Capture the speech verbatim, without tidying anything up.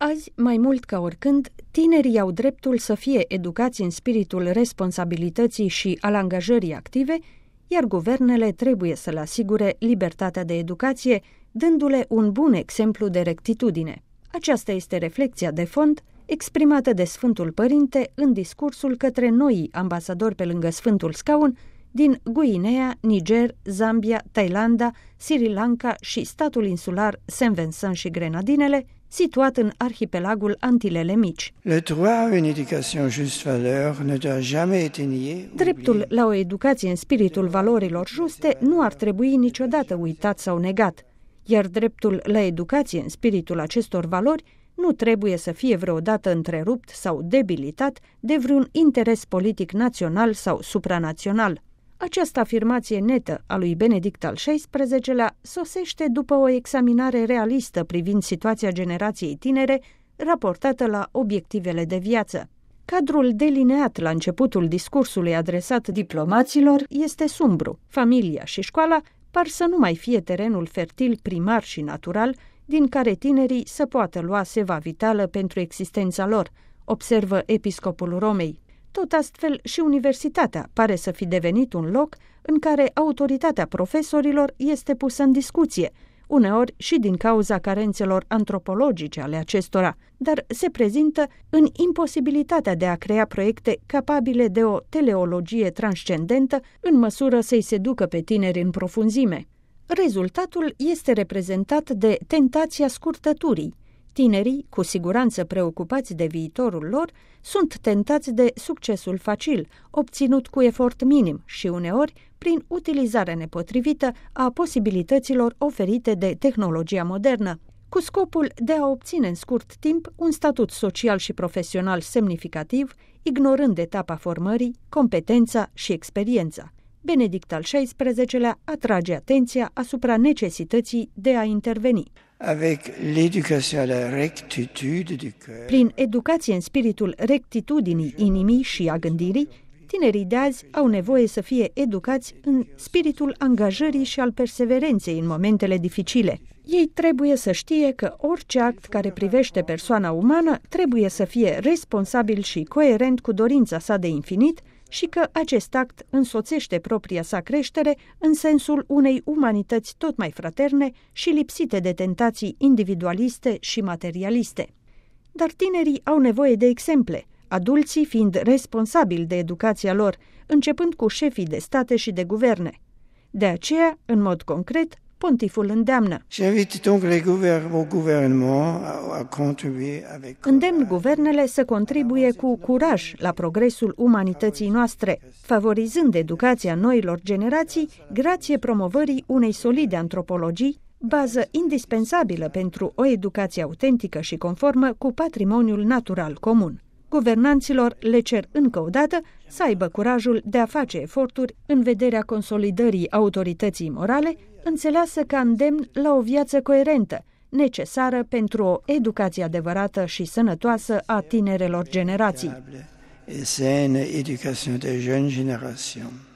Azi, mai mult ca oricând, tinerii au dreptul să fie educați în spiritul responsabilității și al angajării active, iar guvernele trebuie să le asigure libertatea de educație, dându-le un bun exemplu de rectitudine. Aceasta este reflecția de fond exprimată de Sfântul Părinte în discursul către noii ambasadori pe lângă Sfântul Scaun din Guinea, Niger, Zambia, Thailanda, Sri Lanka și statul insular Saint Vincent și Grenadinele, situat în arhipelagul Antilele Mici. Dreptul la o educație în spiritul valorilor juste nu ar trebui niciodată uitat sau negat, iar dreptul la educație în spiritul acestor valori nu trebuie să fie vreodată întrerupt sau debilitat de vreun interes politic național sau supranațional. Această afirmație netă a lui Benedict al șaisprezecelea sosește după o examinare realistă privind situația generației tinere raportată la obiectivele de viață. Cadrul delineat la începutul discursului adresat diplomaților este sumbru. Familia și școala par să nu mai fie terenul fertil primar și natural din care tinerii să poată lua seva vitală pentru existența lor, observă episcopul Romei. Tot astfel și universitatea pare să fi devenit un loc în care autoritatea profesorilor este pusă în discuție, uneori și din cauza carențelor antropologice ale acestora, dar se prezintă în imposibilitatea de a crea proiecte capabile de o teleologie transcendentă în măsură să-i seducă pe tineri în profunzime. Rezultatul este reprezentat de tentația scurtăturii. Tinerii, cu siguranță preocupați de viitorul lor, sunt tentați de succesul facil, obținut cu efort minim și uneori prin utilizarea nepotrivită a posibilităților oferite de tehnologia modernă, cu scopul de a obține în scurt timp un statut social și profesional semnificativ, ignorând etapa formării, competența și experiența. Benedict al șaisprezecelea atrage atenția asupra necesității de a interveni. Prin educație în spiritul rectitudinii inimii și a gândirii, tinerii de azi au nevoie să fie educați în spiritul angajării și al perseverenței în momentele dificile. Ei trebuie să știe că orice act care privește persoana umană trebuie să fie responsabil și coerent cu dorința sa de infinit și că acest act însoțește propria sa creștere în sensul unei umanități tot mai fraterne și lipsite de tentații individualiste și materialiste. Dar tinerii au nevoie de exemple, adulții fiind responsabili de educația lor, începând cu șefii de state și de guverne. De aceea, în mod concret, Pontiful îndeamnă. Îndemn guvernele să contribuie cu curaj la progresul umanității noastre, favorizând educația noilor generații, grație promovării unei solide antropologii, bază indispensabilă pentru o educație autentică și conformă cu patrimoniul natural comun. Guvernanților le cer încă o dată să aibă curajul de a face eforturi în vederea consolidării autorității morale, înțeleasă ca îndemn la o viață coerentă, necesară pentru o educație adevărată și sănătoasă a tinerelor generații.